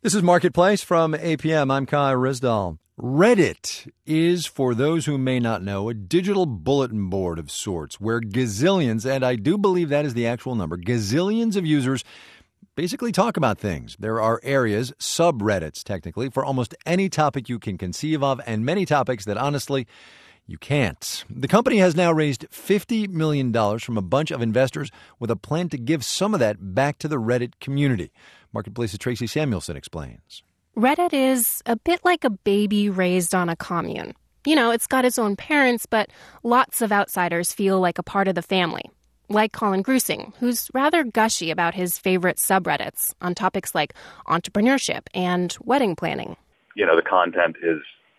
This is Marketplace from APM. I'm Kai Risdall. Reddit is, for those who may not know, a digital bulletin board of sorts where gazillions, and I do believe that is the actual number, gazillions of users basically talk about things. There are areas, subreddits technically, for almost any topic you can conceive of, and many topics that honestly you can't. The company has now raised $50 million from a bunch of investors with a plan to give some of that back to the Reddit community. Marketplace's Tracy Samuelson explains. Reddit is a bit like a baby raised on a commune. You know, it's got its own parents, but lots of outsiders feel like a part of the family. Like Colin Grusing, who's rather gushy about his favorite subreddits on topics like entrepreneurship and wedding planning. You know, the content is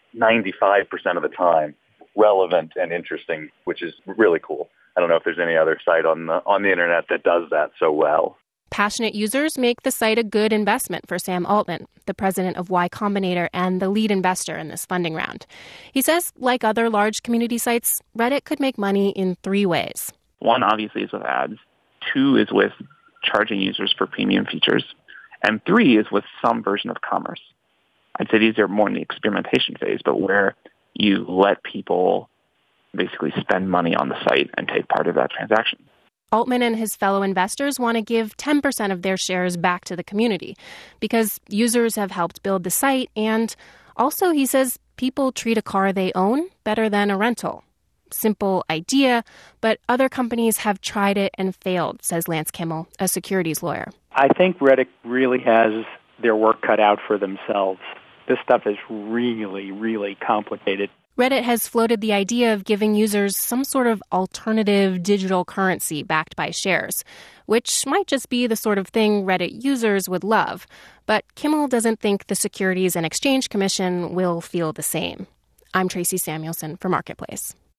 95% of the time relevant and interesting, which is really cool. I don't know if there's any other site on the internet that does that so well. Passionate users make the site a good investment for Sam Altman, the president of Y Combinator and the lead investor in this funding round. He says, like other large community sites, Reddit could make money in 3 ways. One, obviously, is with ads. 2 is with charging users for premium features. And 3 is with some version of commerce. I'd say these are more in the experimentation phase, but where you let people basically spend money on the site and take part of that transaction. Altman and his fellow investors want to give 10% of their shares back to the community because users have helped build the site, and also, he says, people treat a car they own better than a rental. Simple idea, but other companies have tried it and failed, says Lance Kimmel, a securities lawyer. I think Reddit really has their work cut out for themselves. This stuff is really, really complicated. Reddit has floated the idea of giving users some sort of alternative digital currency backed by shares, which might just be the sort of thing Reddit users would love. But Kimmel doesn't think the Securities and Exchange Commission will feel the same. I'm Tracy Samuelson for Marketplace.